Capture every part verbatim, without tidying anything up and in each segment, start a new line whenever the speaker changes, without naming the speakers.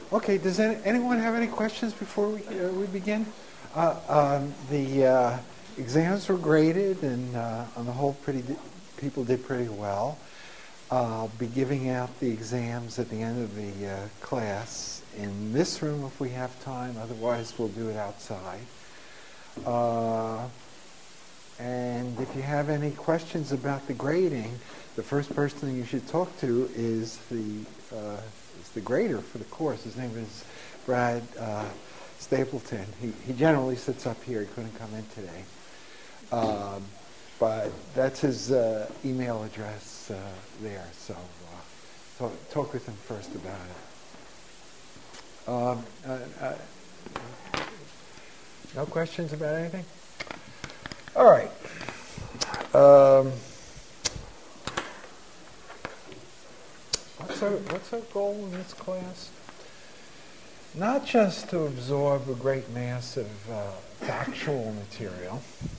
Okay, does any, anyone have any questions before we, uh, we begin? Uh, um, the uh, exams were graded, and uh, on the whole, pretty di- people did pretty well. Uh, I'll be giving out the exams at the end of the uh, class in this room if we have time. Otherwise, we'll do it outside. Uh, and if you have any questions about the grading, the first person you should talk to is the uh, is the grader for the course. His name is Brad uh, Stapleton. He he generally sits up here. He couldn't come in today, um, but that's his uh, email address uh, there. So uh, talk, talk with him first about it. Um, uh, uh, no questions about anything? All right. Um, what's our, what's our goal in this class? Not just to absorb a great mass of uh, factual material.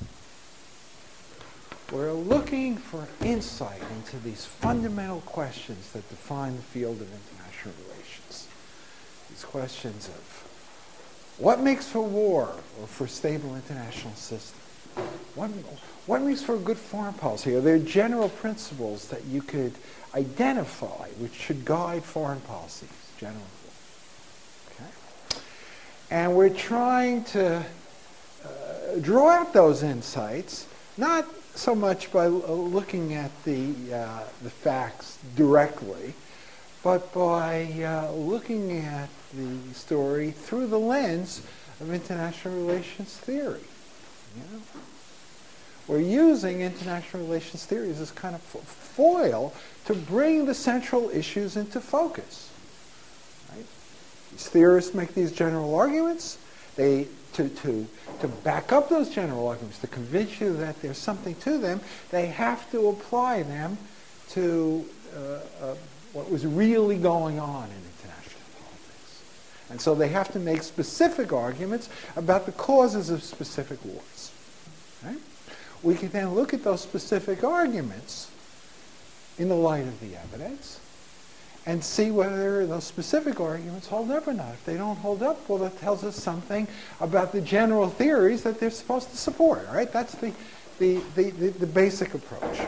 We're looking for insight into these fundamental questions that define the field of international relations. These questions of what makes for war or for a stable international system? What, what makes for a good foreign policy? Are there general principles that you could identify which should guide foreign policies, generally? Okay. And we're trying to uh, draw out those insights, not so much by looking at the, uh, the facts directly, but by uh, looking at the story through the lens of international relations theory. You know? We're using international relations theory as this kind of foil to bring the central issues into focus. Right? These theorists make these general arguments. They, to, to, to back up those general arguments, to convince you that there's something to them, they have to apply them to uh, uh, what was really going on in international politics. And so they have to make specific arguments about the causes of specific wars. Right? We can then look at those specific arguments in the light of the evidence and see whether those specific arguments hold up or not. If they don't hold up, well, that tells us something about the general theories that they're supposed to support. All right? That's the, the, the, the, the basic approach.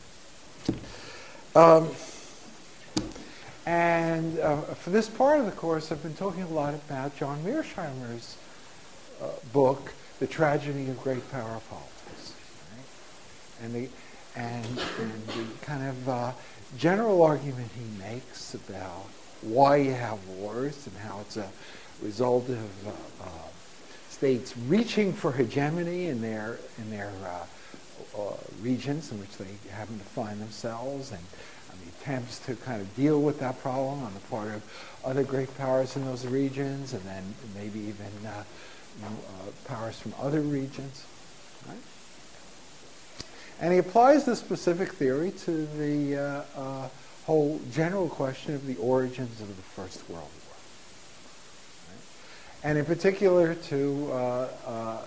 Um, and uh, for this part of the course, I've been talking a lot about John Mearsheimer's uh, book, The Tragedy of Great Power Politics. Right? And, the, and, and the kind of uh, general argument he makes about why you have wars and how it's a result of uh, uh, states reaching for hegemony in their, in their uh, uh, regions in which they happen to find themselves, and attempts to kind of deal with that problem on the part of other great powers in those regions, and then maybe even uh, you know, uh, powers from other regions. Right? And he applies this specific theory to the uh, uh, whole general question of the origins of the First World War. Right? And in particular to uh, uh,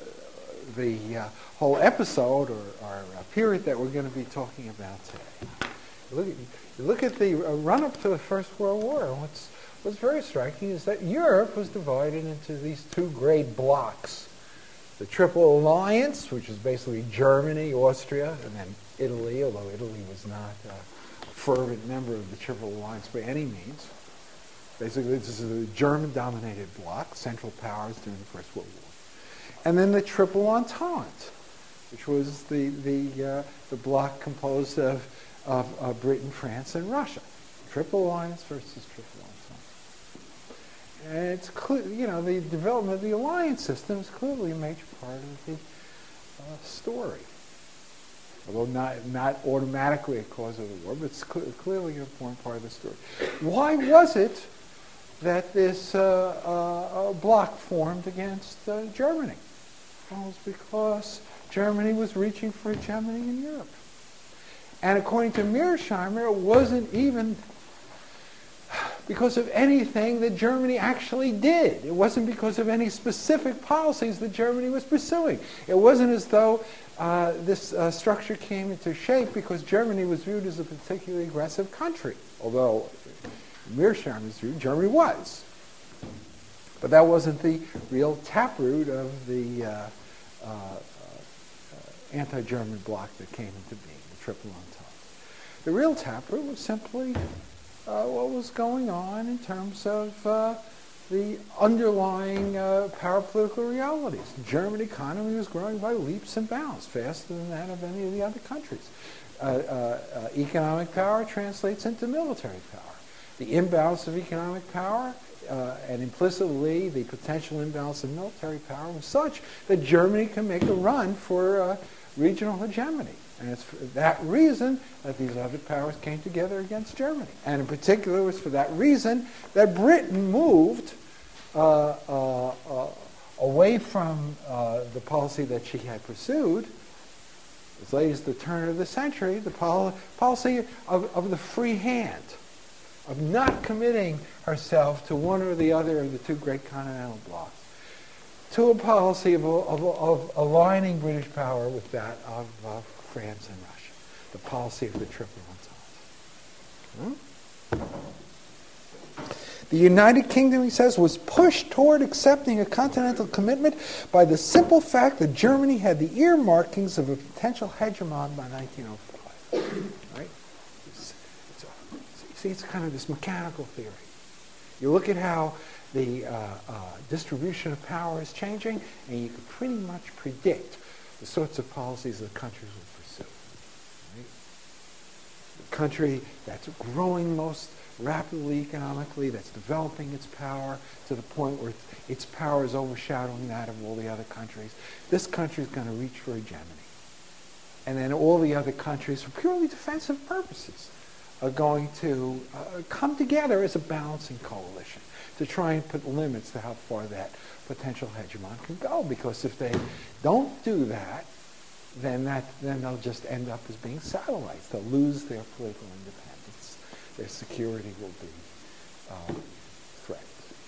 the uh, whole episode or, or uh, period that we're going to be talking about today. Look at, you look at the uh, run-up to the First World War, and what's, what's very striking is that Europe was divided into these two great blocks. The Triple Alliance, which is basically Germany, Austria, and then Italy, although Italy was not a fervent member of the Triple Alliance by any means. Basically, this is a German-dominated bloc, Central Powers during the First World War. And then the Triple Entente, which was the, the, uh, the bloc composed of Of, of Britain, France, and Russia. Triple Alliance versus Triple Entente. And it's clear, you know, the development of the alliance system is clearly a major part of the uh, story. Although not, not automatically a cause of the war, but it's cl- clearly an important part of the story. Why was it that this uh, uh, bloc formed against uh, Germany? Well, it's because Germany was reaching for hegemony in Europe. And according to Mearsheimer, it wasn't even because of anything that Germany actually did. It wasn't because of any specific policies that Germany was pursuing. It wasn't as though uh, this uh, structure came into shape because Germany was viewed as a particularly aggressive country. Although, in Mearsheimer's view, Germany was. But that wasn't the real taproot of the uh, uh, uh, anti-German bloc that came into being, the Triple Entente. The real taproot was simply uh, what was going on in terms of uh, the underlying uh, power political realities. The German economy was growing by leaps and bounds, faster than that of any of the other countries. Uh, uh, uh, economic power translates into military power. The imbalance of economic power uh, and implicitly the potential imbalance of military power was such that Germany can make a run for uh, regional hegemony. And it's for that reason that these other powers came together against Germany. And in particular, it was for that reason that Britain moved uh, uh, uh, away from uh, the policy that she had pursued as late as the turn of the century, the pol policy of, of the free hand, of not committing herself to one or the other of the two great continental blocs, to a policy of, of, of aligning British power with that of, of France and Russia, the policy of the Triple Entente. Hmm? The United Kingdom, he says, was pushed toward accepting a continental commitment by the simple fact that Germany had the earmarkings of a potential hegemon by nineteen oh five. Right? It's, it's a, see, it's kind of this mechanical theory. You look at how the uh, uh, distribution of power is changing, and you can pretty much predict the sorts of policies that countries will pursue. Right? The country that's growing most rapidly economically, that's developing its power to the point where its power is overshadowing that of all the other countries. This country is going to reach for hegemony. And then all the other countries, for purely defensive purposes, are going to uh, come together as a balancing coalition to try and put limits to how far that potential hegemon can go. Because if they don't do that, then that then they'll just end up as being satellites. They'll lose their political independence. Their security will be uh, threatened.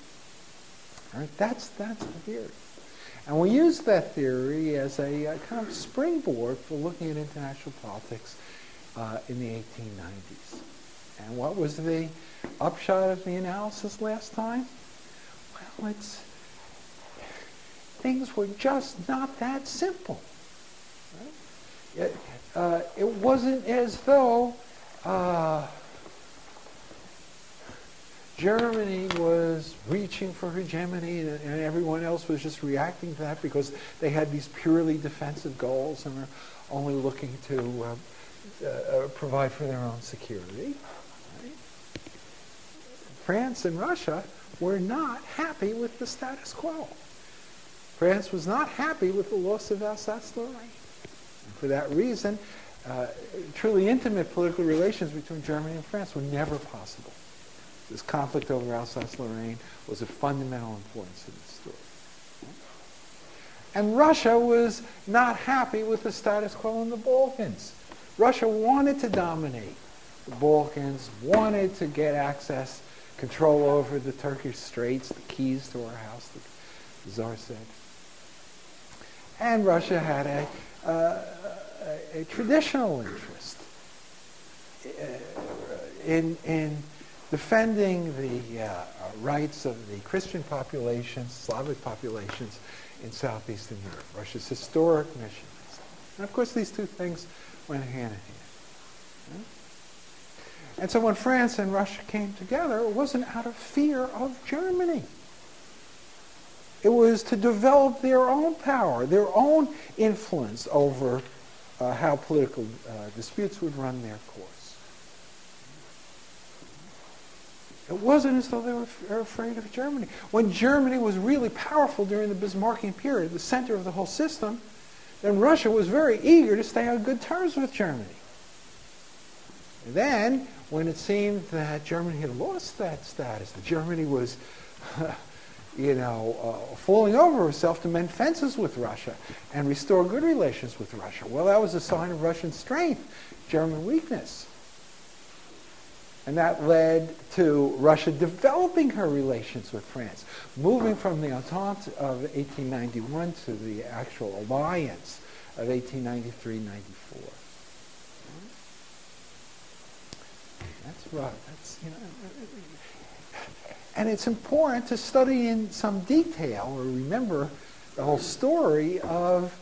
All right, that's that's the theory, and we use that theory as a uh, kind of springboard for looking at international politics uh, in the eighteen nineties. And what was the upshot of the analysis last time? Well, it's things were just not that simple. Right? It, uh, it wasn't as though Uh, Germany was reaching for hegemony and, and everyone else was just reacting to that because they had these purely defensive goals and were only looking to uh, uh, provide for their own security. Right? France and Russia were not happy with the status quo. France was not happy with the loss of Alsace-Lorraine. And for that reason, uh, truly intimate political relations between Germany and France were never possible. This conflict over Alsace-Lorraine was of fundamental importance in this story. And Russia was not happy with the status quo in the Balkans. Russia wanted to dominate the Balkans, wanted to get access, control over the Turkish Straits, the keys to our house, the Tsar said. And Russia had a, uh, a, a traditional interest in, in defending the uh, rights of the Christian populations, Slavic populations in southeastern Europe, Russia's historic mission. And of course, these two things went hand in hand. Yeah? And so when France and Russia came together, it wasn't out of fear of Germany. It was to develop their own power, their own influence over uh, how political uh, disputes would run their course. It wasn't as though they were f- afraid of Germany. When Germany was really powerful during the Bismarckian period, the center of the whole system, then Russia was very eager to stay on good terms with Germany. And then, when it seemed that Germany had lost that status, that Germany was, you know, uh, falling over herself to mend fences with Russia and restore good relations with Russia, well, that was a sign of Russian strength, German weakness. And that led to Russia developing her relations with France, moving from the Entente of eighteen ninety-one to the actual alliance of eighteen ninety-three ninety-four. That's right. That's, you know, And it's important to study in some detail or remember the whole story of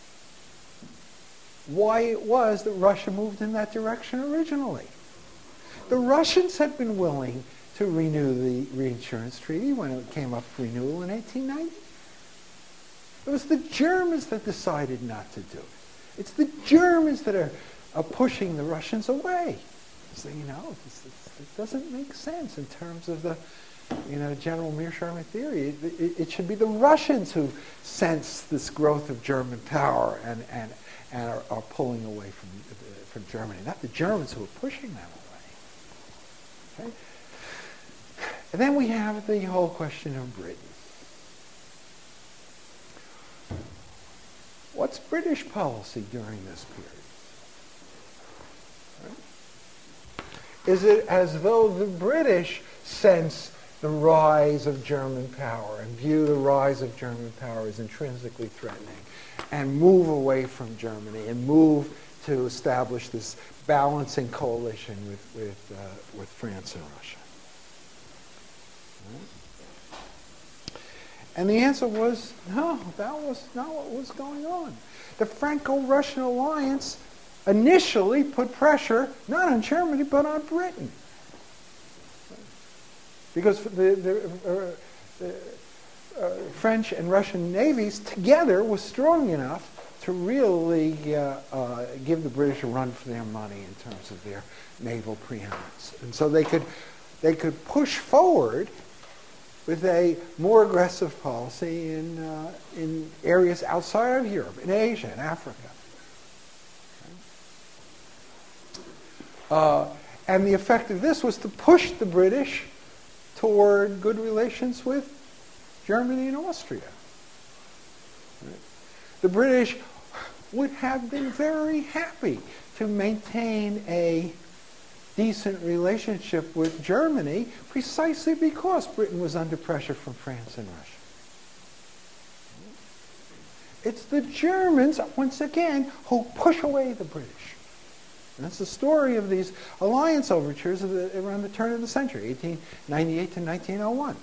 why it was that Russia moved in that direction originally. The Russians had been willing to renew the reinsurance treaty when it came up for renewal in eighteen ninety. It was the Germans that decided not to do it. It's the Germans that are, are pushing the Russians away. So, you know, this, this, it doesn't make sense in terms of the, you know, general Mearsheimer theory. It, it, it should be the Russians who sense this growth of German power and, and, and are, are pulling away from, from Germany, not the Germans who are pushing them away. Okay? And then we have the whole question of Britain. What's British policy during this period? Right? Is it as though the British sense the rise of German power and view the rise of German power as intrinsically threatening and move away from Germany and move to establish this balancing coalition with, with, uh, with France and Russia? Right? And the answer was, no, that was not what was going on. The Franco-Russian alliance initially put pressure not on Germany, but on Britain. Because the, the, uh, the uh, French and Russian navies together was strong enough to really uh, uh, give the British a run for their money in terms of their naval preeminence. And so they could, they could push forward with a more aggressive policy in, uh, in areas outside of Europe, in Asia and Africa. Uh, and the effect of this was to push the British toward good relations with Germany and Austria. Right? The British would have been very happy to maintain a decent relationship with Germany precisely because Britain was under pressure from France and Russia. It's the Germans, once again, who push away the British. And that's the story of these alliance overtures of the, around the turn of the century, eighteen ninety-eight to nineteen oh one.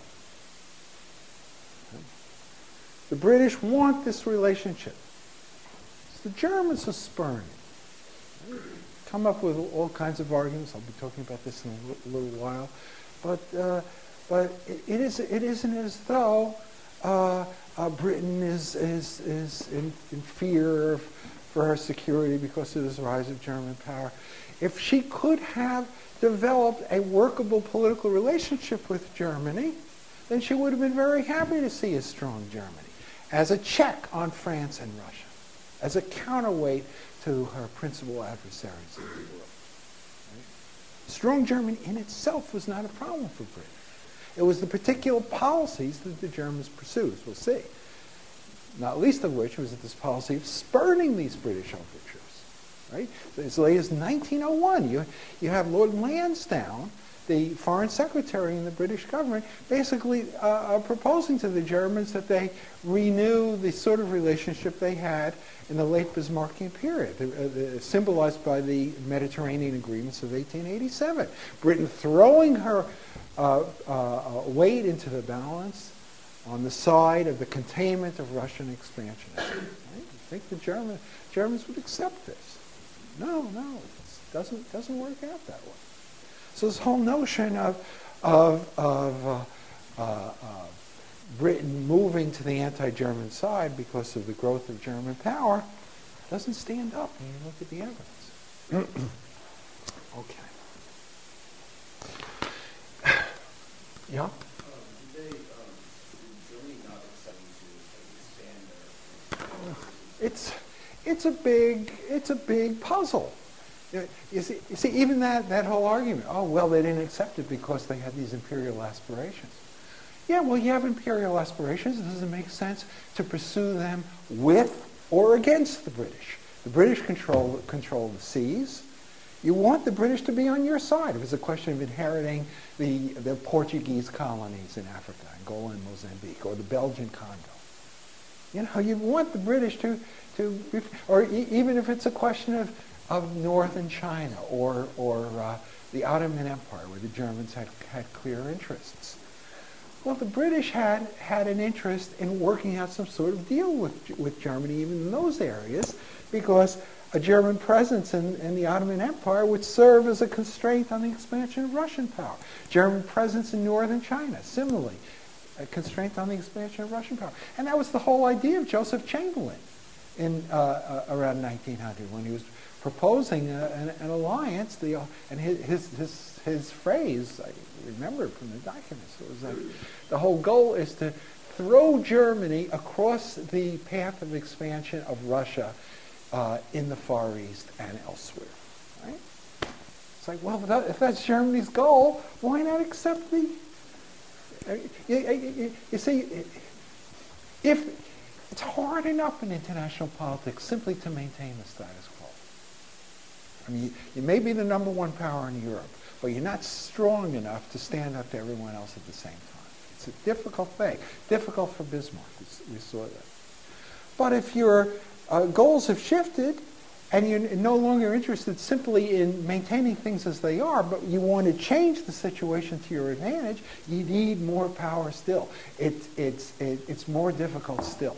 The British want this relationship. It's the Germans who spurn it. Come up with all kinds of arguments. I'll be talking about this in a little while, but uh, but it, it is it isn't as though uh, uh, Britain is is is in, in fear of, for her security because of this rise of German power. If she could have developed a workable political relationship with Germany, then she would have been very happy to see a strong Germany as a check on France and Russia, as a counterweight to her principal adversaries in the world. Right? Strong Germany in itself was not a problem for Britain. It was the particular policies that the Germans pursued, as we'll see. Not least of which was this policy of spurning these British overtures. Right? So as late as nineteen oh one, you, you have Lord Lansdowne, the foreign secretary in the British government, basically uh, uh, proposing to the Germans that they renew the sort of relationship they had in the late Bismarckian period, uh, uh, symbolized by the Mediterranean agreements of eighteen eighty-seven. Britain throwing her uh, uh, weight into the balance on the side of the containment of Russian expansion. Right? You think the German, Germans would accept this? No, no, it doesn't, doesn't work out that way. So this whole notion of, of, of uh, uh, uh, Britain moving to the anti-German side because of the growth of German power doesn't stand up when you look at the evidence. Okay. Yeah? It's, it's a big, it's a big puzzle. You see, you see, even that, that whole argument, oh, well, they didn't accept it because they had these imperial aspirations. Yeah, well, you have imperial aspirations. It doesn't make sense to pursue them with or against the British. The British control, control the seas. You want the British to be on your side. If it's a question of inheriting the, the Portuguese colonies in Africa, Angola and Mozambique, or the Belgian Congo. You know, you want the British to, to or e even if it's a question of, of northern China or, or uh, the Ottoman Empire, where the Germans had, had clear interests. Well, the British had, had an interest in working out some sort of deal with, with Germany, even in those areas, because a German presence in, in the Ottoman Empire would serve as a constraint on the expansion of Russian power. German presence in northern China, similarly, a constraint on the expansion of Russian power. And that was the whole idea of Joseph Chamberlain in uh, uh, around nineteen hundred, when he was proposing a, an, an alliance. The, uh, and his, his, his, his phrase, I remember it from the documents, it was like, the whole goal is to throw Germany across the path of expansion of Russia uh, in the Far East and elsewhere. Right? It's like, well, if, that, if that's Germany's goal, why not accept the... Uh, you, you, you see, if it's hard enough in international politics simply to maintain the status quo. I mean, you, you may be the number one power in Europe, but you're not strong enough to stand up to everyone else at the same time. It's a difficult thing. Difficult for Bismarck. We, we saw that. But if your uh, goals have shifted and you're no longer interested simply in maintaining things as they are, but you want to change the situation to your advantage, you need more power still. It, it's, it, it's more difficult still.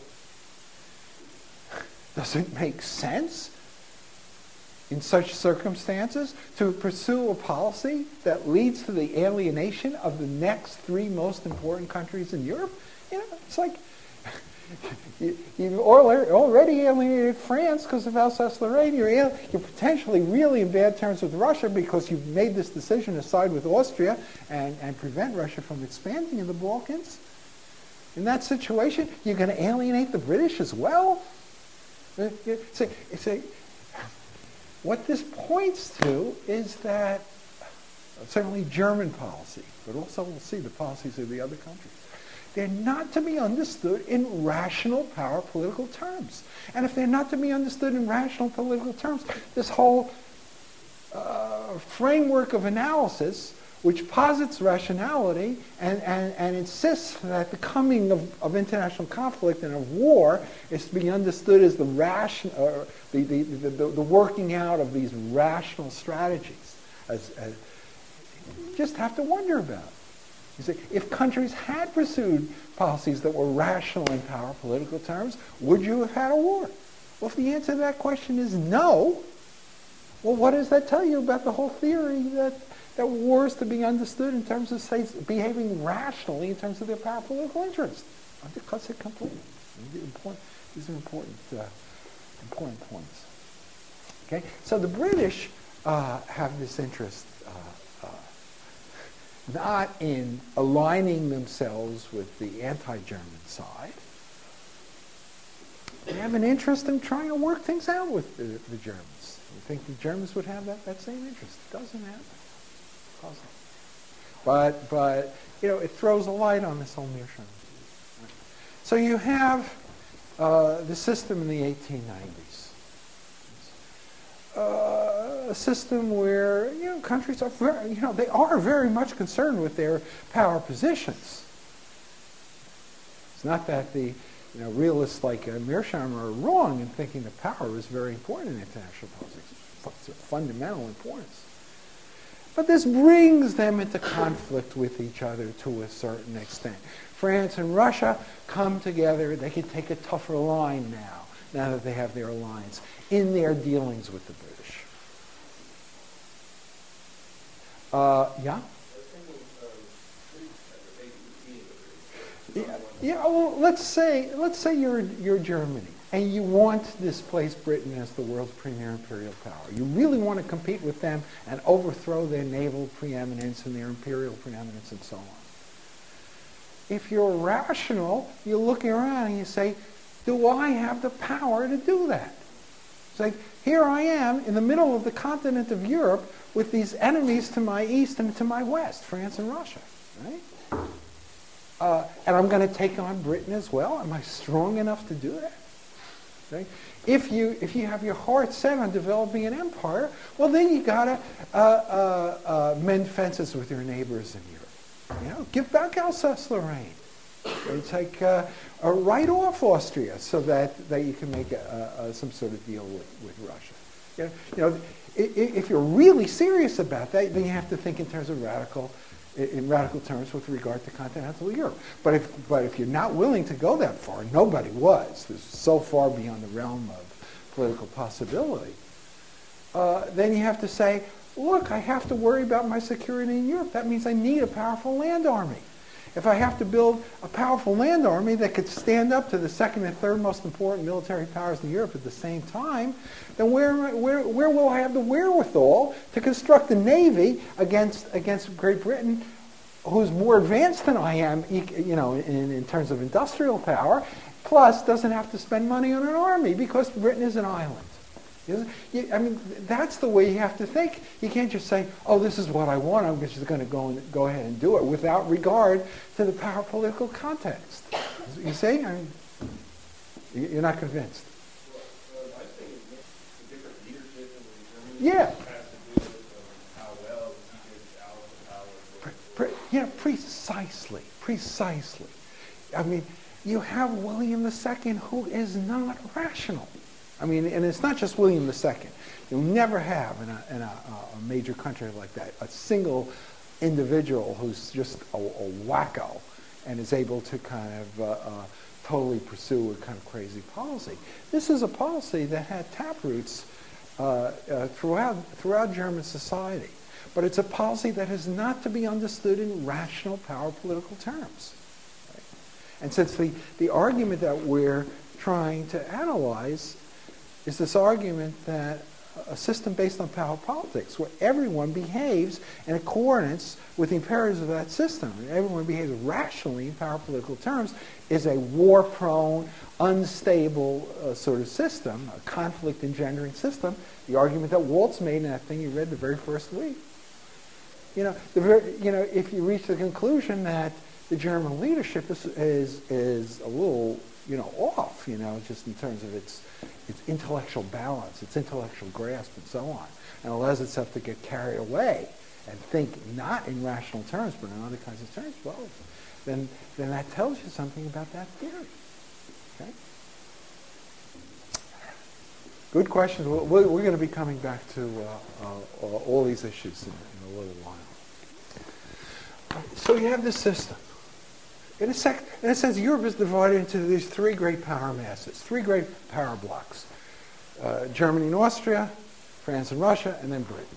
Does it make sense in such circumstances to pursue a policy that leads to the alienation of the next three most important countries in Europe? You know, it's like you, you've already alienated France because of Alsace-Lorraine. You're, you're potentially really in bad terms with Russia because you've made this decision to side with Austria and, and prevent Russia from expanding in the Balkans. In that situation, you're going to alienate the British as well? It's a, it's a, what this points to is that certainly German policy, but also we'll see the policies of the other countries, they're not to be understood in rational power political terms. And if they're not to be understood in rational political terms, this whole uh, framework of analysis, which posits rationality and, and, and insists that the coming of, of international conflict and of war is to be understood as the, ration, uh, the, the, the, the, the working out of these rational strategies. As, as, you just have to wonder about it. You see, if countries had pursued policies that were rational in power political terms, would you have had a war? Well, if the answer to that question is no, well, what does that tell you about the whole theory that that wars to be understood in terms of states behaving rationally in terms of their power political interest? Undercuts it completely. These are important, uh, important points. Okay, so the British uh, have this interest uh, uh, not in aligning themselves with the anti-German side. They have an interest in trying to work things out with the, the Germans. You think the Germans would have that, that same interest? It doesn't happen. But, but, you know, it throws a light on this whole Mearsheimer. So you have uh, the system in the eighteen nineties. Uh, a system where, you know, countries are very, you know, they are very much concerned with their power positions. It's not that the, you know, realists like uh, Mearsheimer are wrong in thinking that power is very important in international politics. It's of fundamental importance. But this brings them into conflict with each other to a certain extent. France and Russia come together. They can take a tougher line now, now that they have their alliance, in their dealings with the British. Uh, yeah? Yeah, yeah, well, let's say, let's say you're, you're Germany. And you want to displace Britain as the world's premier imperial power. You really want to compete with them and overthrow their naval preeminence and their imperial preeminence and so on. If you're rational, you're looking around and you say, do I have the power to do that? It's like, here I am in the middle of the continent of Europe with these enemies to my east and to my west, France and Russia, right? Uh, and I'm going to take on Britain as well. Am I strong enough to do that? Right? If you if you have your heart set on developing an empire, well, then you gotta uh, uh, uh, mend fences with your neighbors in Europe. You know, give back Alsace-Lorraine. It's like uh, uh, write off Austria so that, that you can make a, a, a, some sort of deal with, with Russia. You know, you know, if you're really serious about that, then you have to think in terms of radical in, in radical terms with regard to continental Europe. But if, but if you're not willing to go that far, nobody was, this is so far beyond the realm of political possibility, uh, then you have to say, look, I have to worry about my security in Europe. That means I need a powerful land army. If I have to build a powerful land army that could stand up to the second and third most important military powers in Europe at the same time, then where, where, where will I have the wherewithal to construct a navy against, against Great Britain, who's more advanced than I am, you know, in, in terms of industrial power, plus doesn't have to spend money on an army because Britain is an island. I mean, that's the way you have to think. You can't just say, oh, this is what I want, I'm just going to go and go ahead and do it without regard to the power political context. You see? I mean, you're not convinced.
Well, I think it's the different leadership in Germany
Yeah.
has to do with um, how well he gets out of the power.
Pre- pre- yeah, precisely. Precisely. I mean, you have William the Second who is not rational. I mean, and it's not just William the Second. You'll never have in a, in a, a major country like that a single individual who's just a, a wacko and is able to kind of uh, uh, totally pursue a kind of crazy policy. This is a policy that had taproots uh, uh, throughout, throughout German society. But it's a policy that is not to be understood in rational power political terms. Right? And since the, the argument that we're trying to analyze is this argument that a system based on power politics, where everyone behaves in accordance with the imperatives of that system, and everyone behaves rationally in power political terms, is a war-prone, unstable uh, sort of system, a conflict-engendering system. The argument that Waltz made in that thing you read the very first week. You know, the very, you know, if you reach the conclusion that the German leadership is is, is a little, you know, off, you know, just in terms of its its intellectual balance, its intellectual grasp, and so on, and allows itself to get carried away and think not in rational terms, but in other kinds of terms, well, then, then that tells you something about that theory. Okay? Good questions. We're, we're going to be coming back to uh, uh, all these issues in, in a little while. So you have this system. In a, sec- in a sense, Europe is divided into these three great power masses, three great power blocks. Uh, Germany and Austria, France and Russia, and then Britain.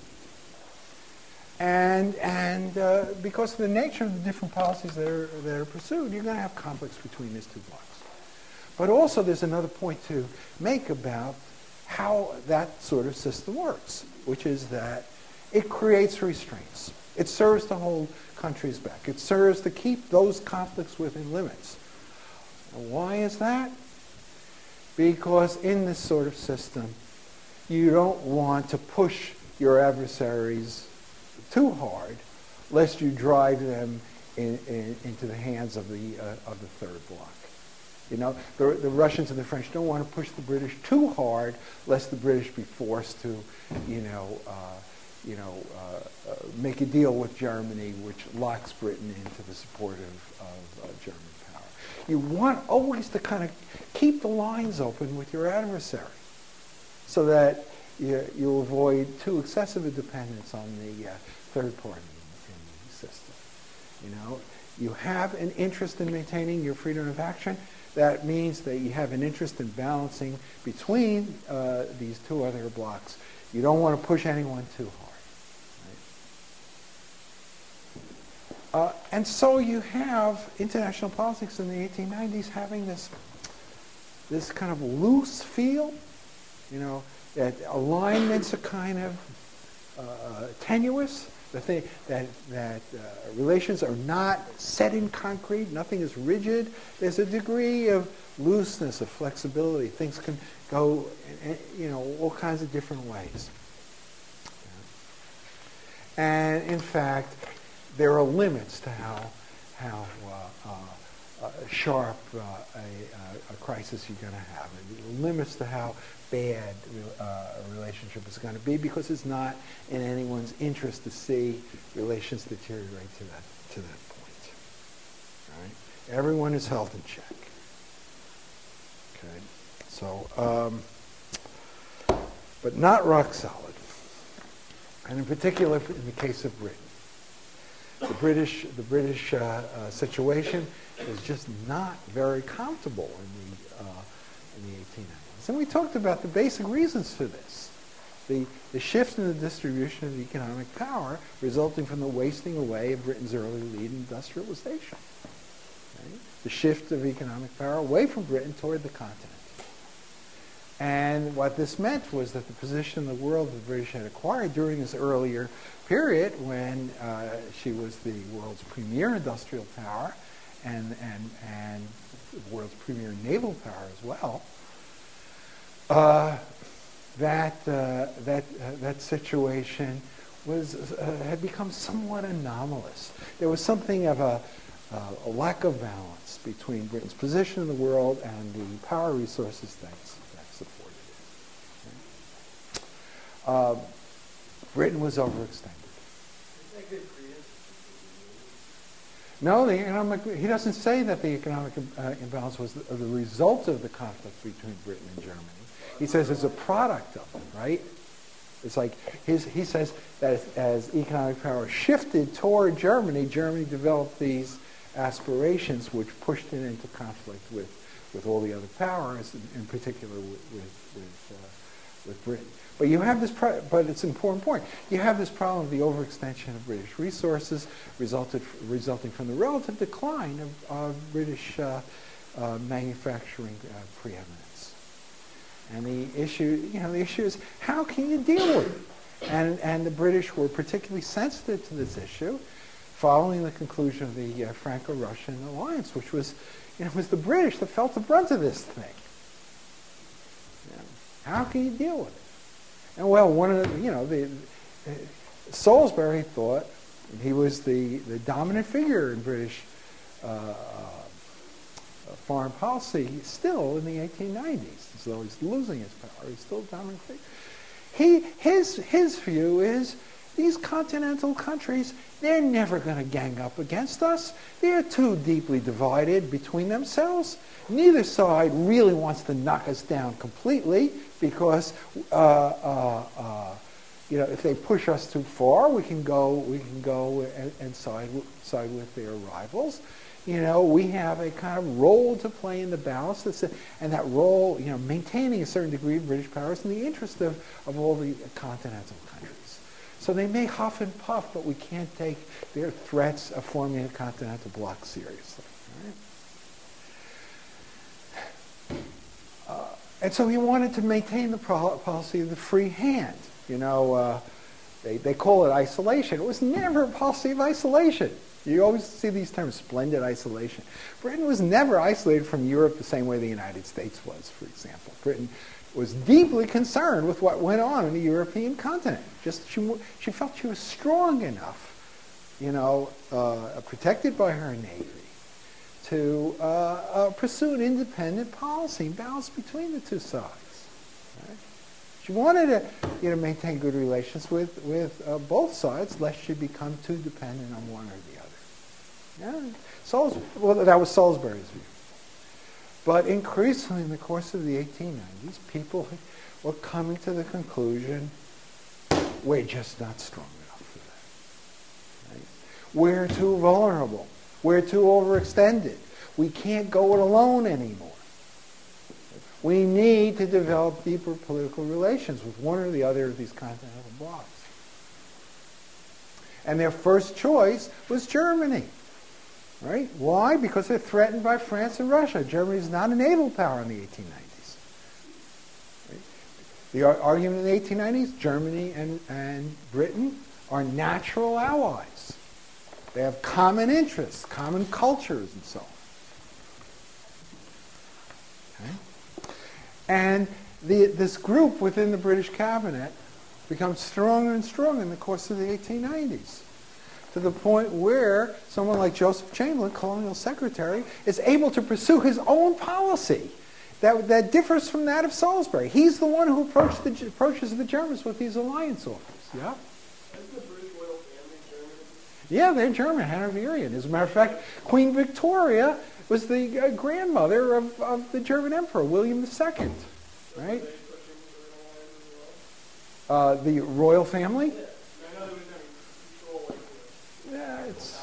And, and uh, because of the nature of the different policies that are, that are pursued, you're going to have conflicts between these two blocks. But also there's another point to make about how that sort of system works, which is that it creates restraints. It serves to hold countries back. It serves to keep those conflicts within limits. And why is that? Because in this sort of system, you don't want to push your adversaries too hard, lest you drive them in, in, into the hands of the uh, of the third bloc. You know, the, the Russians and the French don't want to push the British too hard, lest the British be forced to, you know, uh, you know, uh, uh, make a deal with Germany, which locks Britain into the support of, of uh, German power. You want always to kind of keep the lines open with your adversary, so that you, you avoid too excessive a dependence on the uh, third party in, in the system. You know, you have an interest in maintaining your freedom of action. That means that you have an interest in balancing between uh, these two other blocks. You don't want to push anyone too hard. Uh, and so you have international politics in the eighteen nineties having this, this kind of loose feel, you know, that alignments are kind of uh, tenuous, that, they, that, that uh, relations are not set in concrete, nothing is rigid. There's a degree of looseness, of flexibility. Things can go, you know, all kinds of different ways. And in fact, there are limits to how how uh, uh, uh, sharp uh, a, a crisis you're going to have. And limits to how bad uh, a relationship is going to be, because it's not in anyone's interest to see relations deteriorate to that to that point. All right? Everyone is held in check. Okay, so um, but not rock solid, and in particular in the case of Britain. the British, the British uh, uh, situation is just not very comfortable in the, uh, in the eighteen nineties. And we talked about the basic reasons for this. The, the shift in the distribution of economic power resulting from the wasting away of Britain's early lead in industrialization. Right? The shift of economic power away from Britain toward the continent. And what this meant was that the position in the world the British had acquired during this earlier period when uh, she was the world's premier industrial power and, and, and the world's premier naval power as well, uh, that, uh, that, uh, that situation was, uh, had become somewhat anomalous. There was something of a, uh, a lack of balance between Britain's position in the world and the power resources that, that supported it. Okay? Uh, Britain was overextended. No, the economic, he doesn't say that the economic uh, imbalance was the, the result of the conflict between Britain and Germany. He says it's a product of it, right? It's like his, he says that as, as economic power shifted toward Germany, Germany developed these aspirations which pushed it into conflict with, with all the other powers, in, in particular with, with, with, uh, with Britain. But you have this, pro but it's an important point. You have this problem of the overextension of British resources resulted, resulting from the relative decline of, of British uh, uh, manufacturing uh, preeminence. And the issue, you know, the issue is how can you deal with it? And, and the British were particularly sensitive to this issue following the conclusion of the uh, Franco-Russian alliance, which was, you know, it was the British that felt the brunt of this thing. You know, how can you deal with it? And well, one of the, you know, the, uh, Salisbury thought, and he was the, the dominant figure in British uh, uh, foreign policy still in the eighteen nineties. As though he's losing his power, he's still a dominant figure. He, his, his view is these continental countries, they're never going to gang up against us. They're too deeply divided between themselves. Neither side really wants to knock us down completely because, uh, uh, uh, you know, if they push us too far, we can go, we can go and, and side, side with their rivals. You know, we have a kind of role to play in the balance, that's a, and that role, you know, maintaining a certain degree of British power is in the interest of, of all the continental countries. So they may huff and puff, but we can't take their threats of forming a continental bloc seriously. Right? Uh, and so he wanted to maintain the policy of the free hand. You know, uh, they, they call it isolation. It was never a policy of isolation. You always see these terms, splendid isolation. Britain was never isolated from Europe the same way the United States was, for example. Britain was deeply concerned with what went on in the European continent. Just she, she felt she was strong enough, you know, uh, protected by her navy, to uh, uh, pursue an independent policy, balance between the two sides. Right? She wanted to, you know, maintain good relations with with uh, both sides, lest she become too dependent on one or the other. Yeah, Salis- well, that was Salisbury's view. But increasingly, in the course of the eighteen nineties, people were coming to the conclusion, we're just not strong enough for that. Right? We're too vulnerable. We're too overextended. We can't go it alone anymore. We need to develop deeper political relations with one or the other of these continental blocs. And their first choice was Germany. Right? Why? Because they're threatened by France and Russia. Germany is not a naval power in the eighteen nineties. Right? The ar argument in the eighteen nineties, Germany and, and Britain are natural allies. They have common interests, common cultures, and so on. Okay? And the, this group within the British cabinet becomes stronger and stronger in the course of the eighteen nineties. To the point where someone like Joseph Chamberlain, colonial secretary, is able to pursue his own policy that, that differs from that of Salisbury. He's the one who approached the, approaches the Germans with these alliance offers. Yeah?
Isn't the British royal family German?
Yeah, they're German, Hanoverian. As a matter of fact, Queen Victoria was the uh, grandmother of, of the German Emperor, William the Second. Right? Uh, the royal family?
Yeah. I know there was no control like this.
Uh, it's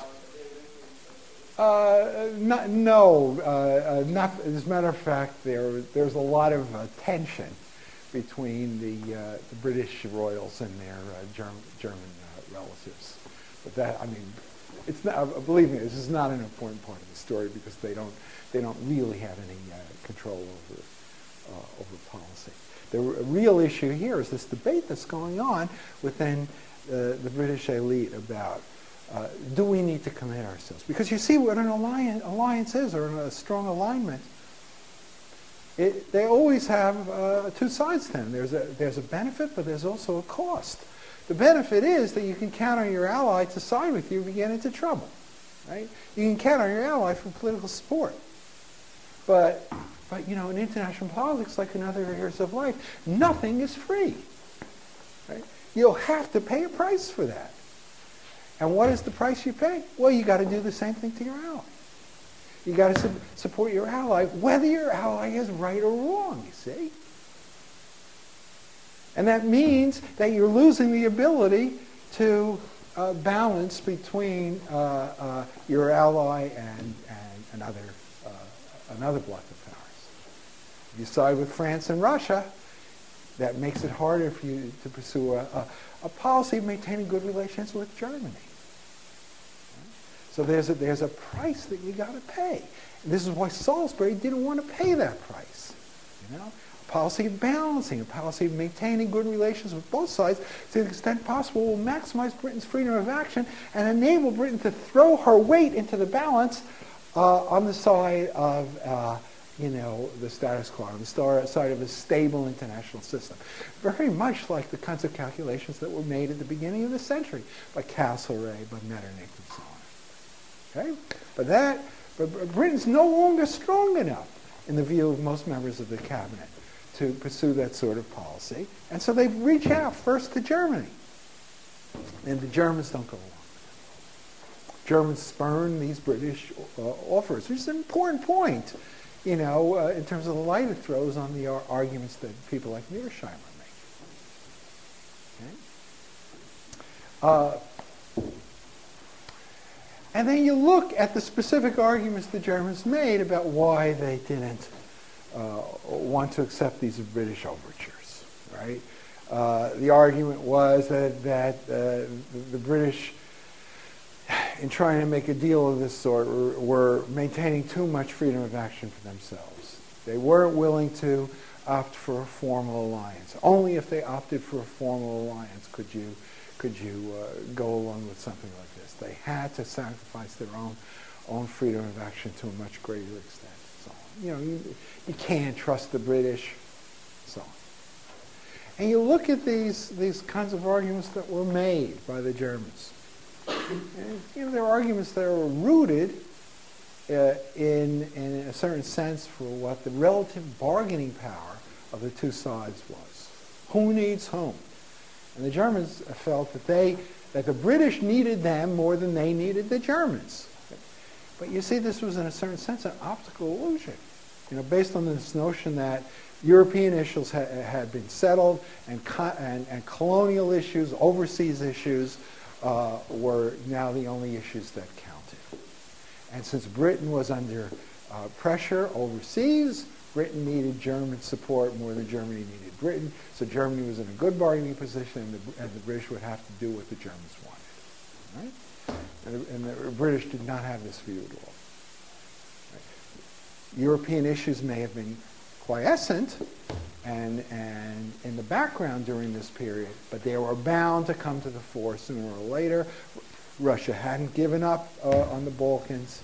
uh, not, no, uh, uh, not, as a matter of fact, there there's a lot of uh, tension between the, uh, the British royals and their uh, Germ German uh, relatives. But that, I mean, it's not, uh, believe me, this is not an important part of the story because they don't they don't really have any uh, control over uh, over policy. The r real issue here is this debate that's going on within uh, the British elite about uh, do we need to commit ourselves? Because you see what an alliance, alliance is, or a strong alignment. It, they always have uh, two sides to them. There's a, there's a benefit, but there's also a cost. The benefit is that you can count on your ally to side with you if you get into trouble. Right? You can count on your ally for political support. But, but you know, in international politics, like in other areas of life, nothing is free. Right? You'll have to pay a price for that. And what is the price you pay? Well, you got to do the same thing to your ally. You got to su support your ally, whether your ally is right or wrong, you see. And that means that you're losing the ability to uh, balance between uh, uh, your ally and, and another, uh, another block of powers. If you side with France and Russia, that makes it harder for you to pursue a, a, a policy of maintaining good relations with Germany. So there's a, there's a price that you got to pay. And this is why Salisbury didn't want to pay that price. You know, a policy of balancing, a policy of maintaining good relations with both sides to the extent possible will maximize Britain's freedom of action and enable Britain to throw her weight into the balance uh, on the side of, uh, you know, the status quo, on the side of a stable international system. Very much like the kinds of calculations that were made at the beginning of the century by Castlereagh, by Metternich, and so on. Okay? But that, but Britain's no longer strong enough, in the view of most members of the cabinet, to pursue that sort of policy. And so they reach out first to Germany. And the Germans don't go along with it. Germans spurn these British uh, offers, which is an important point, you know, uh, in terms of the light it throws on the ar arguments that people like Mearsheimer make. Okay? Uh, And then you look at the specific arguments the Germans made about why they didn't uh, want to accept these British overtures, right? Uh, the argument was that, that uh, the, the British, in trying to make a deal of this sort, were, were maintaining too much freedom of action for themselves. They weren't willing to opt for a formal alliance. Only if they opted for a formal alliance could you could you uh, go along with something like this. They had to sacrifice their own own freedom of action to a much greater extent. So, you know, you, you can't trust the British, so on. And you look at these these kinds of arguments that were made by the Germans. And, you know, they're arguments that are rooted uh, in in a certain sense for what the relative bargaining power of the two sides was. Who needs whom? And the Germans felt that they, that the British needed them more than they needed the Germans. But you see, this was in a certain sense an optical illusion, you know, based on this notion that European issues ha had been settled and, co and, and colonial issues, overseas issues, uh, were now the only issues that counted. And since Britain was under uh, pressure overseas, Britain needed German support more than Germany needed Britain, so Germany was in a good bargaining position, and the, and the British would have to do what the Germans wanted. Right? And, the, and the British did not have this view at all. Right? European issues may have been quiescent and, and in the background during this period, but they were bound to come to the fore sooner or later. Russia hadn't given up uh, on the Balkans.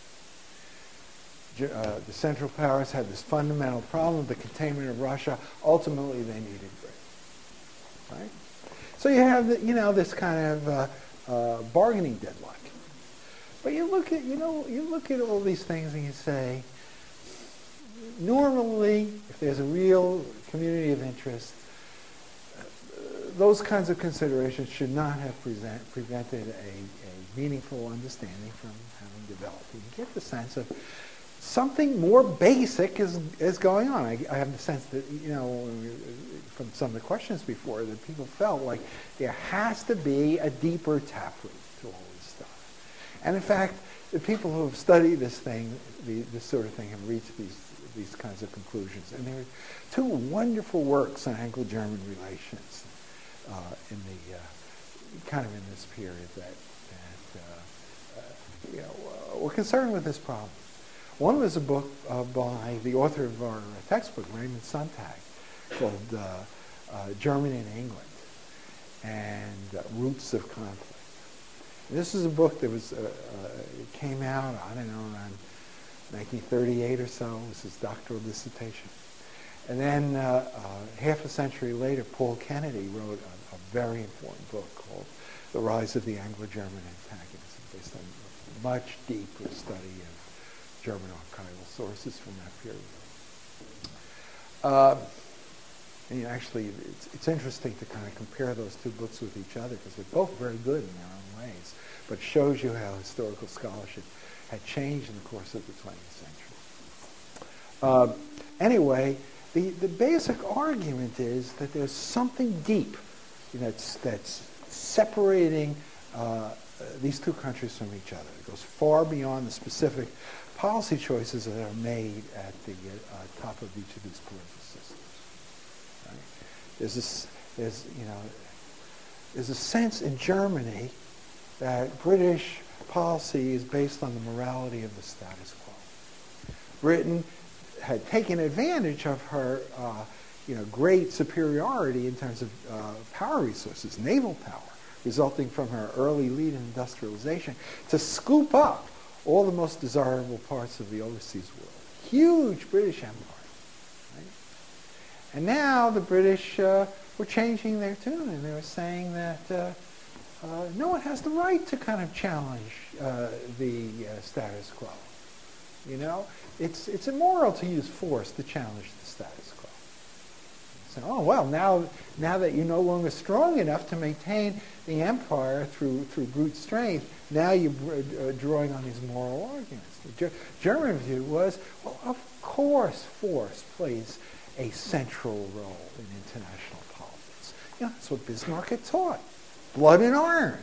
Uh, the Central Powers had this fundamental problem, the containment of Russia. Ultimately, they needed Britain. Right? So you have, the, you know, this kind of uh, uh, bargaining deadlock. But you look at, you know, you look at all these things and you say, normally, if there's a real community of interest, uh, those kinds of considerations should not have present, prevented a, a meaningful understanding from having developed. You get the sense of something more basic is, is going on. I, I have the sense that, you know, from some of the questions before, that people felt like there has to be a deeper taproot to all this stuff. And in fact, the people who have studied this thing, the, this sort of thing, have reached these these kinds of conclusions. And there are two wonderful works on Anglo-German relations uh, in the uh, kind of in this period that that uh, uh, you know uh, were concerned with this problem. One was a book uh, by the author of our textbook, Raymond Sontag, called uh, uh, Germany and England and uh, Roots of Conflict. And this is a book that was uh, uh, came out, I don't know, around nineteen thirty-eight or so. This is his doctoral dissertation. And then uh, uh, half a century later, Paul Kennedy wrote a, a very important book called The Rise of the Anglo-German Antagonism, based on a much deeper study of German archival sources from that period. Uh, and you know, actually, it's, it's interesting to kind of compare those two books with each other because they're both very good in their own ways, but shows you how historical scholarship had changed in the course of the twentieth century. Uh, anyway, the, the basic argument is that there's something deep you know, that's, that's separating uh, these two countries from each other. It goes far beyond the specific policy choices that are made at the uh, top of each of these political systems. Right? There's this, there's you know, there's a sense in Germany that British policy is based on the morality of the status quo. Britain had taken advantage of her, uh, you know, great superiority in terms of uh, power resources, naval power, resulting from her early lead in industrialization, to scoop up all the most desirable parts of the overseas world. Huge British empire. Right? And now the British uh, were changing their tune, and they were saying that uh, uh, no one has the right to kind of challenge uh, the uh, status quo. You know, it's it's immoral to use force to challenge the status quo. So, oh well, now now that you're no longer strong enough to maintain the empire through through brute strength, now you're uh, drawing on these moral arguments. The German view was, well, of course, force plays a central role in international politics. You know, that's what Bismarck had taught: blood and iron.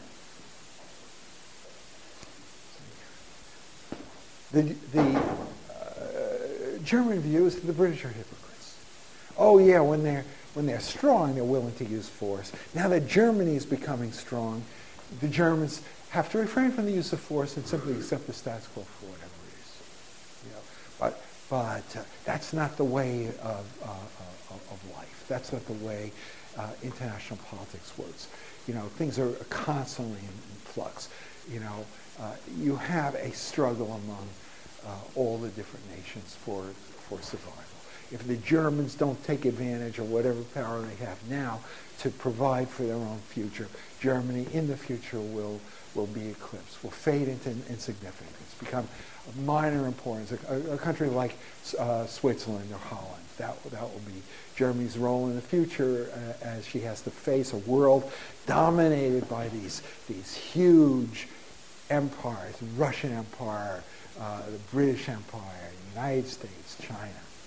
The the uh, German view is that the British are hypocrites. Oh yeah, when they're when they're strong, they're willing to use force. Now that Germany is becoming strong, the Germans have to refrain from the use of force and simply accept the status quo for whatever it is. You know, but but uh, that's not the way of uh, uh, of life. That's not the way uh, international politics works. You know, things are constantly in, in flux. You know, uh, you have a struggle among uh, all the different nations for for survival. If the Germans don't take advantage of whatever power they have now to provide for their own future, Germany in the future will will be eclipsed, will fade into insignificance, become of minor importance. A, a country like uh, Switzerland or Holland, that, that will be Germany's role in the future uh, as she has to face a world dominated by these, these huge empires, the Russian Empire, uh, the British Empire, the United States, China.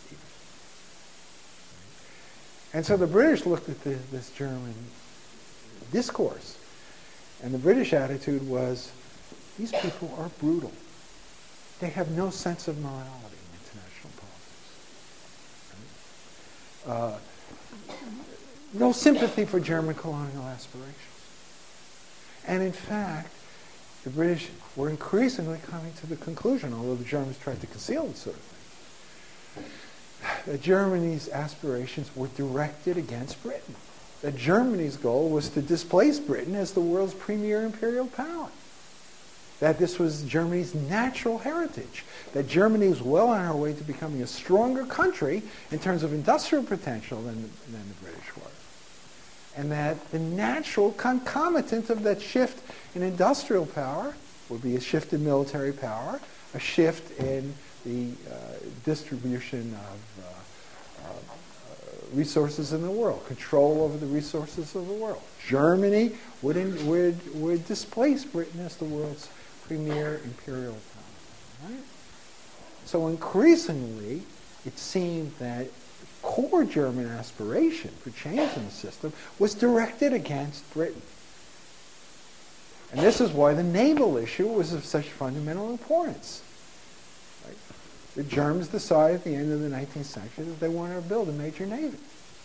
And so the British looked at the, this German discourse, and the British attitude was, these people are brutal. They have no sense of morality in international politics. Uh, no sympathy for German colonial aspirations. And in fact, the British were increasingly coming to the conclusion, although the Germans tried to conceal this sort of thing, that Germany's aspirations were directed against Britain. That Germany's goal was to displace Britain as the world's premier imperial power. That this was Germany's natural heritage. That Germany was well on her way to becoming a stronger country in terms of industrial potential than the, than the British were. And that the natural concomitant of that shift in industrial power would be a shift in military power, a shift in the uh, distribution of uh, uh, resources in the world, control over the resources of the world. Germany would, in, would, would displace Britain as the world's premier imperial power. Right? So increasingly, it seemed that core German aspiration for change in the system was directed against Britain. And this is why the naval issue was of such fundamental importance. Right? The Germans decided at the end of the nineteenth century that they wanted to build a major navy.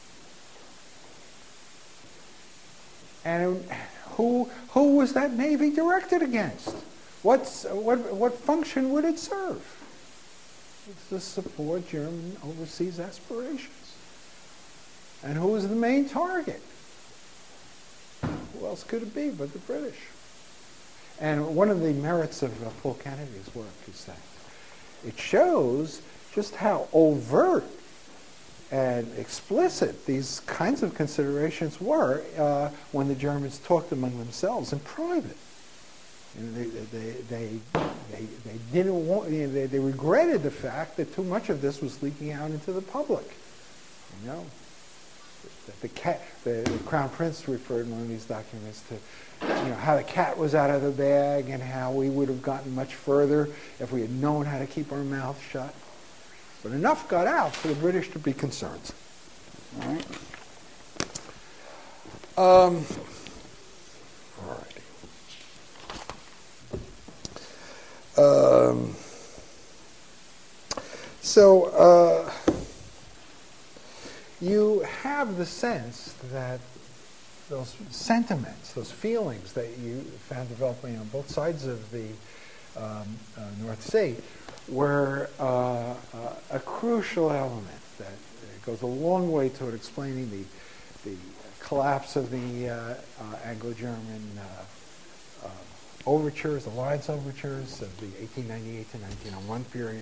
And who, who was that navy directed against? What's, what, what function would it serve? It's to support German overseas aspirations. And who was the main target? Who else could it be but the British? And one of the merits of uh, Paul Kennedy's work is that it shows just how overt and explicit these kinds of considerations were uh, when the Germans talked among themselves in private. You know, they, they, they, they, they didn't want, you know, they, they regretted the fact that too much of this was leaking out into the public. You know, the, the, cat, the, the Crown Prince referred in one of these documents to, you know, how the cat was out of the bag and how we would have gotten much further if we had known how to keep our mouths shut. But enough got out for the British to be concerned. All right. Um, all right. Um, so uh, you have the sense that those sentiments, those feelings that you found developing on both sides of the um, uh, North Sea were uh, uh, a crucial element that goes a long way toward explaining the, the collapse of the uh, uh, Anglo-German uh, uh, overtures, alliance overtures of the eighteen ninety-eight to nineteen oh one period.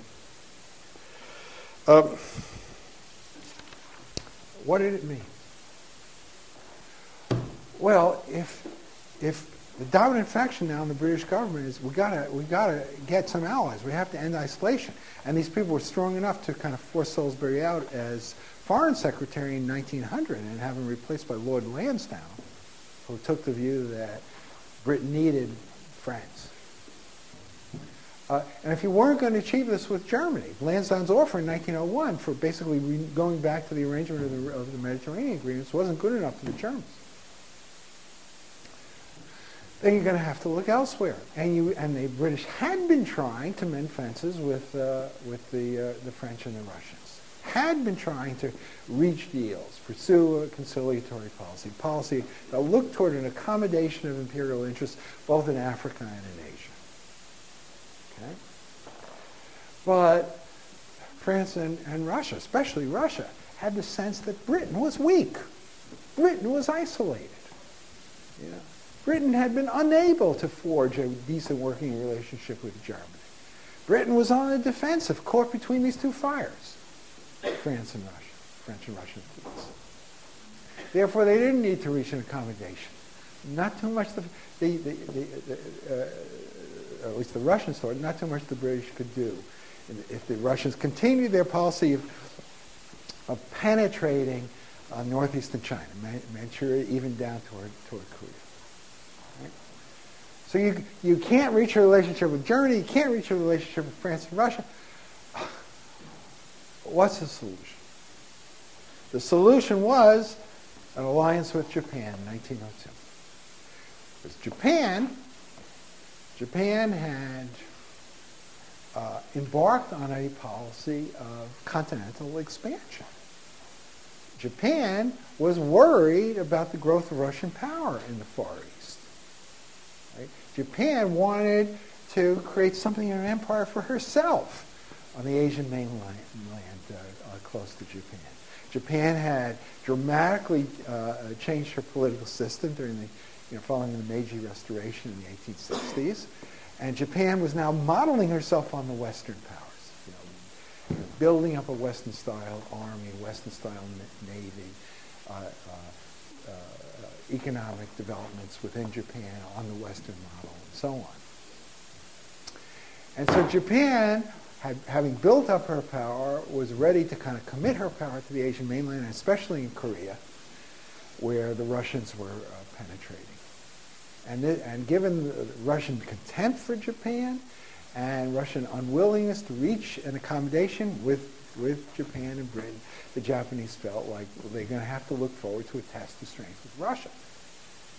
Um, what did it mean? Well, if if the dominant faction now in the British government is we gotta we gotta get some allies. We have to end isolation. And these people were strong enough to kind of force Salisbury out as Foreign Secretary in nineteen hundred and have him replaced by Lord Lansdowne, who took the view that Britain needed France. Uh, and if you weren't going to achieve this with Germany, Lansdowne's offer in nineteen oh one for basically re- going back to the arrangement of the, of the Mediterranean agreements wasn't good enough for the Germans. Then you're going to have to look elsewhere. And you and the British had been trying to mend fences with uh, with the uh, the French and the Russians. Had been trying to reach deals, pursue a conciliatory policy, policy that looked toward an accommodation of imperial interests both in Africa and in Asia. Okay? But France and, and Russia, especially Russia, had the sense that Britain was weak. Britain was isolated. You know? Britain had been unable to forge a decent working relationship with Germany. Britain was on the defensive, caught between these two fires, France and Russia, French and Russian fleets. Therefore, they didn't need to reach an accommodation. Not too much the, the, the, the, the uh, at least the Russians thought, not too much the British could do. If the Russians continued their policy of, of penetrating uh, northeastern China, Manchuria, even down toward, toward Korea. So you, you can't reach a relationship with Germany, you can't reach a relationship with France and Russia. What's the solution? The solution was an alliance with Japan in nineteen oh two. Because Japan, Japan had uh, embarked on a policy of continental expansion. Japan was worried about the growth of Russian power in the Far East. Right? Japan wanted to create something of an empire for herself on the Asian mainland land, uh, uh, close to Japan. Japan had dramatically uh, changed her political system during the, you know, following the Meiji Restoration in the eighteen sixties, and Japan was now modeling herself on the Western powers, you know, you know, building up a Western-style army, Western-style navy, uh, uh, uh, economic developments within Japan on the Western model, and so on. And so Japan, had, having built up her power, was ready to kind of commit her power to the Asian mainland, and especially in Korea, where the Russians were uh, penetrating. And, th- and given the Russian contempt for Japan and Russian unwillingness to reach an accommodation with, with Japan and Britain, the Japanese felt like, well, they're going to have to look forward to a test of strength with Russia.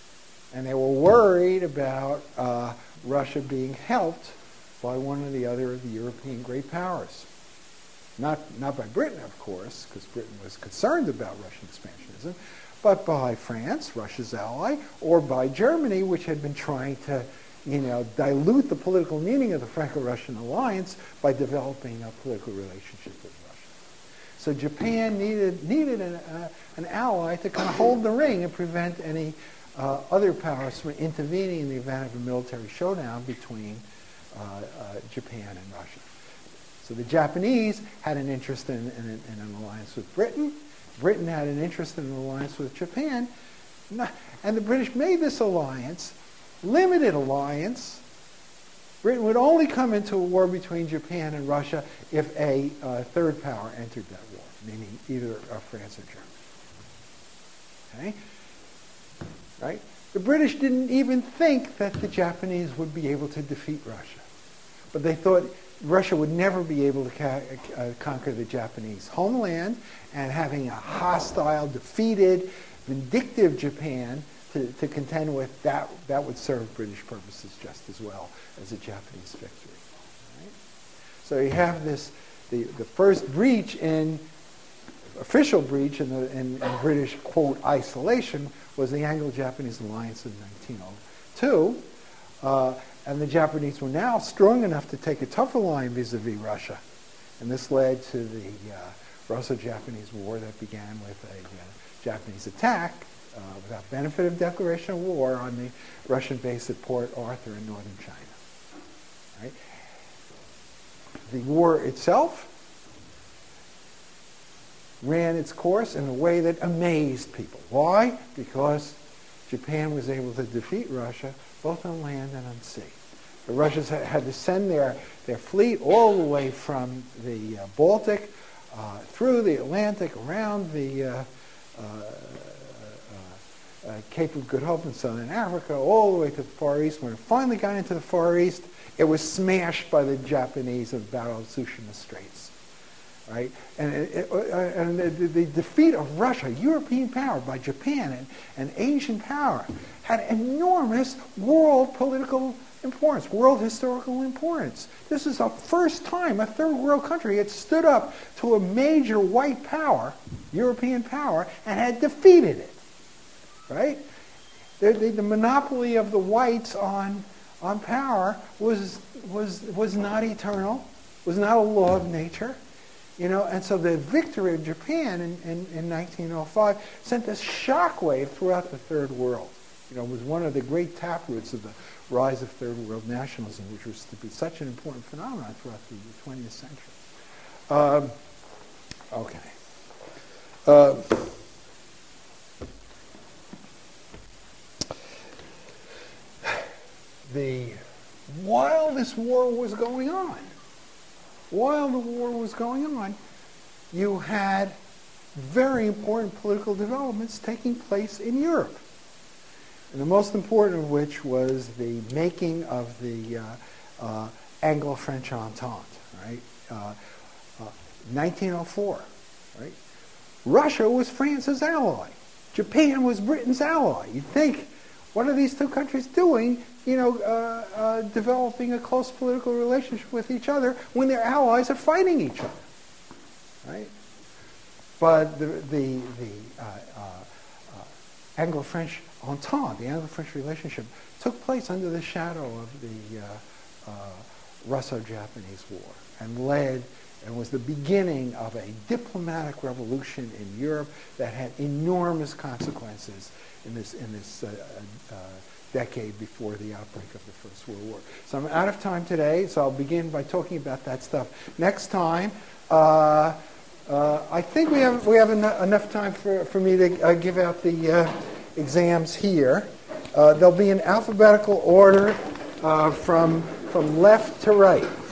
And they were worried about uh, Russia being helped by one or the other of the European great powers. Not, not by Britain, of course, because Britain was concerned about Russian expansionism, but by France, Russia's ally, or by Germany, which had been trying to, you know, dilute the political meaning of the Franco-Russian alliance by developing a political relationship with Russia. So Japan needed, needed an, uh, an ally to kind of hold the ring and prevent any uh, other powers from intervening in the event of a military showdown between uh, uh, Japan and Russia. So the Japanese had an interest in, in, in an alliance with Britain. Britain had an interest in an alliance with Japan. And the British made this alliance, limited alliance. Britain would only come into a war between Japan and Russia if a uh, third power entered that war, meaning either uh, France or Germany. Okay? Right? The British didn't even think that the Japanese would be able to defeat Russia. But they thought Russia would never be able to ca uh, conquer the Japanese homeland, and having a hostile, defeated, vindictive Japan to, to contend with, that, that would serve British purposes just as well as a Japanese victory. Right? So you have this, the, the first breach in, official breach in, the, in, in British, quote, isolation was the Anglo-Japanese alliance in nineteen oh two. Uh, And the Japanese were now strong enough to take a tougher line vis-a-vis Russia. And this led to the uh, Russo-Japanese War that began with a uh, Japanese attack uh, without benefit of declaration of war on the Russian base at Port Arthur in northern China. Right? The war itself ran its course in a way that amazed people. Why? Because Japan was able to defeat Russia both on land and on sea. The Russians had to send their, their fleet all the way from the uh, Baltic, uh, through the Atlantic, around the uh, uh, uh, Cape of Good Hope in southern Africa, all the way to the Far East. When it finally got into the Far East, it was smashed by the Japanese in the Battle of Tsushima Straits. Right? And, it, uh, and the, the defeat of Russia, European power, by Japan and, and Asian power, had enormous world political importance, world historical importance. This is the first time a third world country had stood up to a major white power, European power, and had defeated it. Right? The, the, the monopoly of the whites on, on power was, was, was not eternal, was not a law of nature. You know, and so the victory of Japan in, in, in nineteen oh five sent this shockwave throughout the third world. You know, it was one of the great taproots of the rise of third world nationalism, which was to be such an important phenomenon throughout the twentieth century. Um, okay. Uh, the while this war was going on, while the war was going on, you had very important political developments taking place in Europe. And the most important of which was the making of the uh, uh, Anglo-French Entente, right? Uh, uh, nineteen oh four, right? Russia was France's ally. Japan was Britain's ally. You'd think, what are these two countries doing, you know, uh, uh, developing a close political relationship with each other when their allies are fighting each other, right? But the, the, the uh, uh, uh, Anglo-French Entente, the Anglo-French relationship, took place under the shadow of the uh, uh, Russo-Japanese War and led and was the beginning of a diplomatic revolution in Europe that had enormous consequences in this, in this uh, uh, decade before the outbreak of the First World War. So I'm out of time today, so I'll begin by talking about that stuff next time. Uh, uh, I think we have we have en enough time for, for me to uh, give out the uh, exams here. Uh, they'll be in alphabetical order uh, from from left to right.